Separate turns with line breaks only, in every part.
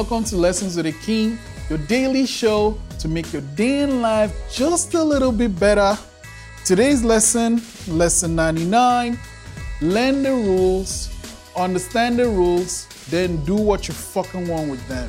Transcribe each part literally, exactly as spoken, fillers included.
welcome to Lessons with the King, your daily show to make your day in life just a little bit better. Today's lesson, lesson ninety-nine, learn the rules, understand the rules, then do what you fucking want with them.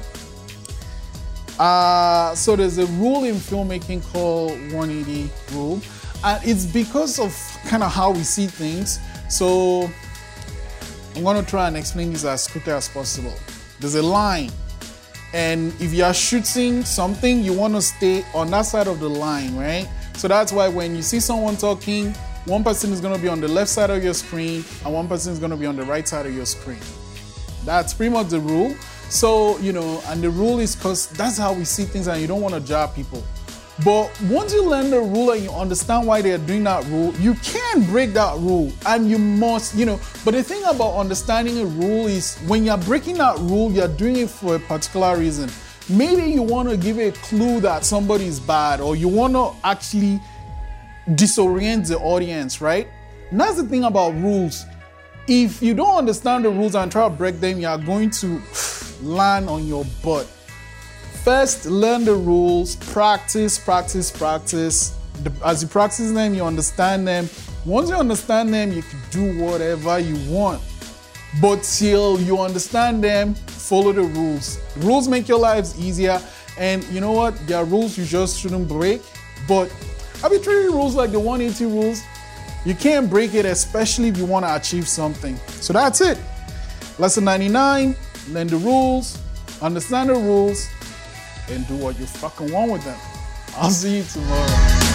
Uh, so there's a rule in filmmaking called one eighty rule, and it's because of kind of how we see things. So I'm going to try and explain this as quickly as possible. There's a line, and if you are shooting something, you want to stay on that side of the line, right? So that's why when you see someone talking, one person is going to be on the left side of your screen and one person is going to be on the right side of your screen. That's pretty much the rule. So, you know, and the rule is because that's how we see things, and you don't want to jar people. But once you learn the rule and you understand why they're doing that rule, you can break that rule, and you must, you know. But the thing about understanding a rule is when you're breaking that rule, you're doing it for a particular reason. Maybe you want to give a clue that somebody is bad, or you want to actually disorient the audience, right? And that's the thing about rules. If you don't understand the rules and try to break them, you are going to land on your butt. First, learn the rules, practice, practice, practice. As you practice them, you understand them. Once you understand them, you can do whatever you want. But till you understand them, follow the rules. Rules make your lives easier, and you know what? There are rules you just shouldn't break. But arbitrary rules like the one eighty rules, you can't break it, especially if you want to achieve something. So that's it. Lesson ninety-nine, learn the rules, understand the rules, and do what you fucking want with them. I'll see you tomorrow.